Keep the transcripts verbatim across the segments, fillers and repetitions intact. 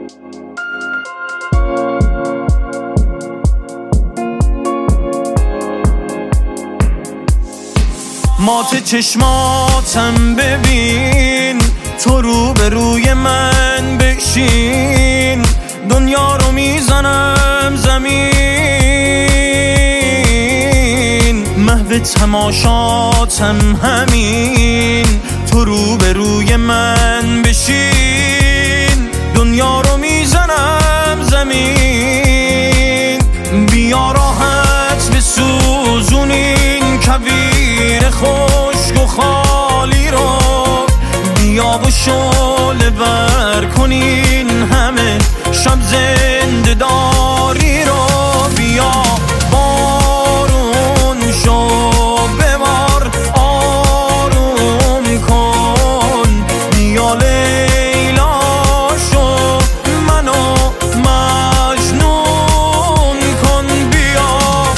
مات چشماتم ببین، تو رو به روی من بشین، دنیا رو میزنم زمین، محو تماشاتم همین، تو رو به روی من بشین، دنیا رو میزنم زمین. بیا راحت بسوزونین کویر خشک و خالی رو، بیا و شعله ور کنین همه شب زنده داری رو. بیا بارون شو ببار آروم کن، بیا لیلا شو منو مجنون کن. بیا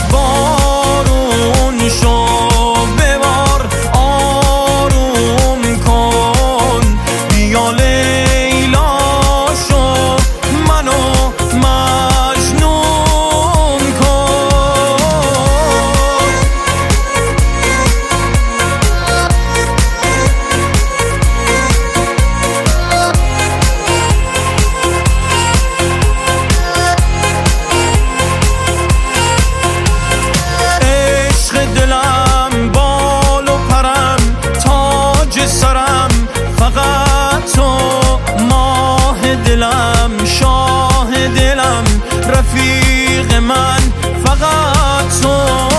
بارون شو ببار آروم کن، بیا لیلا شو منو مجنون کن. عشق دلم بال و پرم تاج سرم، فقط تو ماه دلم شاه دلم رفیق من، فقط تو.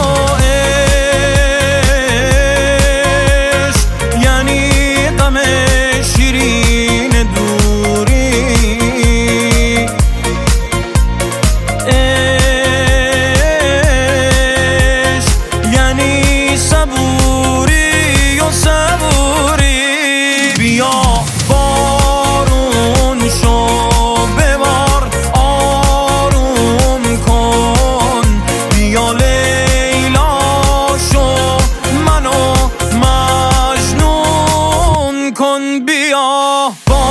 عشق یعنی غم شیرین دوری، عشق یعنی صبوری و صبوری. بیا بارون شو ببار آروم کن، بیا لیلا شو منو مجنون کن. بیا